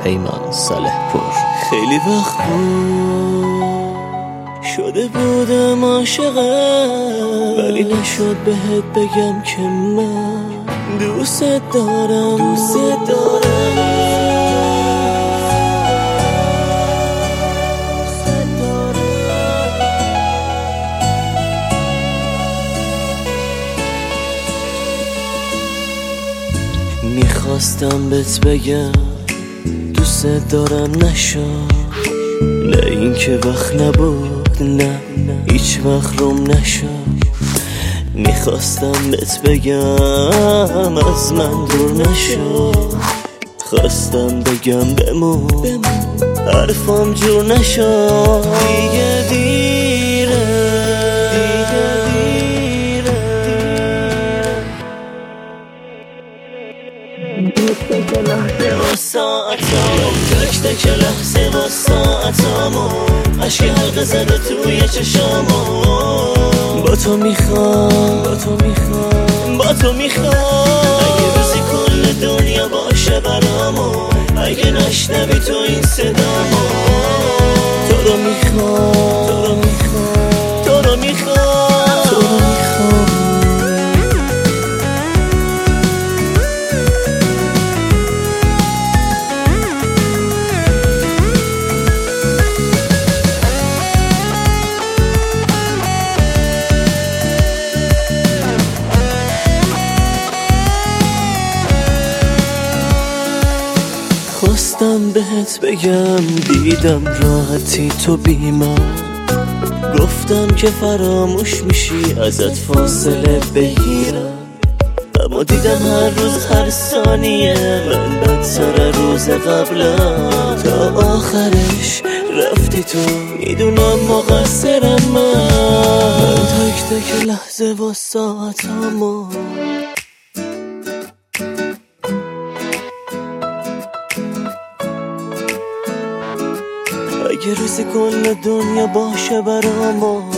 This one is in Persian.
پیمان صالح پور. خیلی وقت بود شده بودم عاشقت، ولی نشد بهت بگم که من دوست دارم. میخواستم بهت بگم دوست دارم، نشد. نه این که وقت نبود، نه هیچ وقت روم نشد. میخواستم بهت بگم از من دور نشد، خواستم بگم بمون حرفم جور نشد. دیگه دیره تک لحظه و ساعتامون، تک لحظه و ساعتامون، عشقی حلقه زده توی چشامون. با تو میخوام اگه روزی کل دنیا باشه برامون، اگه نشنوی تو این صدامو. تو رو میخوام خواستم بهت بگم دیدم راحتی تو بیمار، گفتم که فراموش میشی ازت فاصله بگیرم، اما دیدم هر روز هر ثانیه من بدتر روز قبلم. تا آخرش رفتی تو، میدونم مقصرم من تک لحظه و ساعتامو. اگه روزی کل دنیا باشه برامون،